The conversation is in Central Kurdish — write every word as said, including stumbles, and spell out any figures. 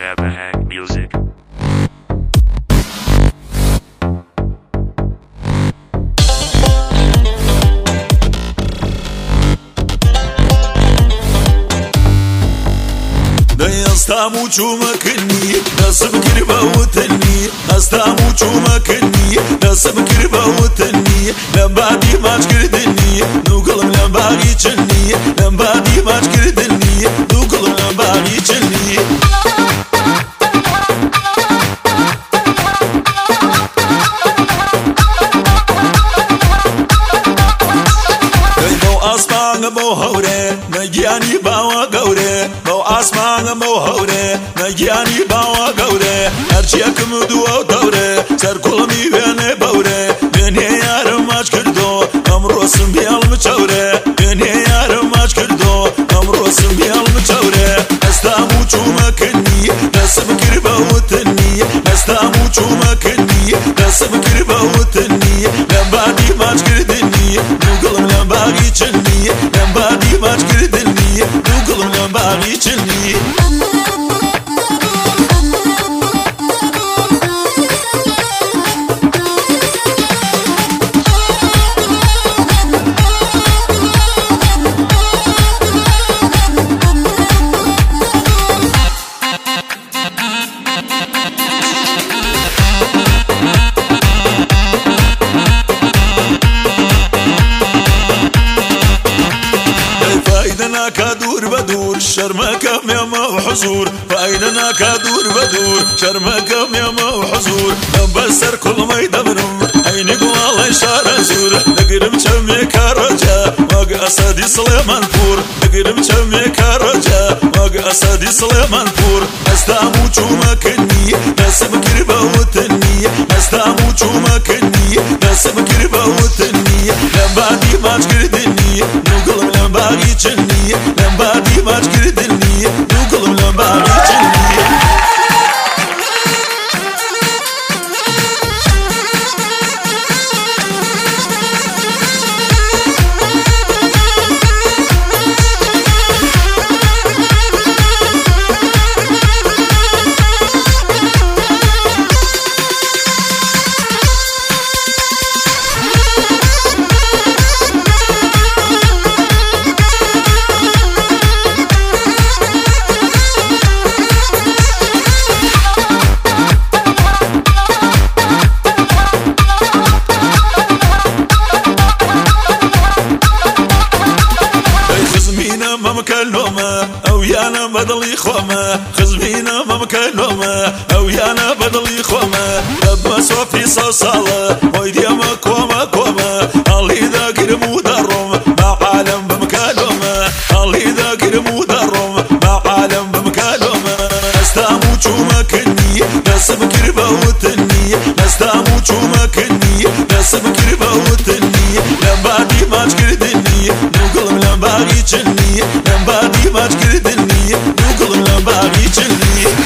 Shabahak Music. استاموچو مکنی نسب کربا وطنی استاموچو مکنی نسب کربا وطنی لبادی ماچ کردنی نوگلم لباگی چنی لبادی ماچ کردنی نوگلم لباگی چنی آسمان بو هوره نگیانی باوا گوره بو آسمان بو هوره نگیانی باوا گوره هرچی کم دو دوره سر کلمی وینه بوره بینه یارم ماچ کردو امرو سم بیال مچوره بینه یارم ماچ کردو امرو سم بیال مچوره استاموچو مکنی نسب کربا وطنی استاموچو مکنی نسب کربا وطنی لبادی ماچ کردنی نوگلم لباگی چنی لبادی ماچ کردنی نوگلم لباگی چنی فايدنا كدور بدور شرمك يما وحزور فايدنا كدور بدور شرمك يما وحزور نبسر كل ما يدبرم عينك والله شار زور نقرم شمي كرجا واق اسدي سليمان فور نقرم شمي كرجا واق اسدي سليمان فور استاموچو مكني نسب كربا وطني استاموچو مكني نسب كربا وطني لبادي ماچ كردني نوگلم لباگی چنی لبادی ماچ کردنی نوگلم لباگی چنی مكلومة أو يانا بدلي خومة خزمينا ما مكلومة أو يانا بدلي خومة لما صوفي صصالة ويدي ما كومة كومة اللي ذاكر مدرم مع عالم بمكلومة اللي ذاكر مدرم مع عالم بمكلومة استاموچو مكني نسب كربا وطني استاموچو مكني نسب كربا وطني لبادي ماچ كردني نوگلم لباگی چنی لبادی ماچ کردنی نوگلم لباگی چنی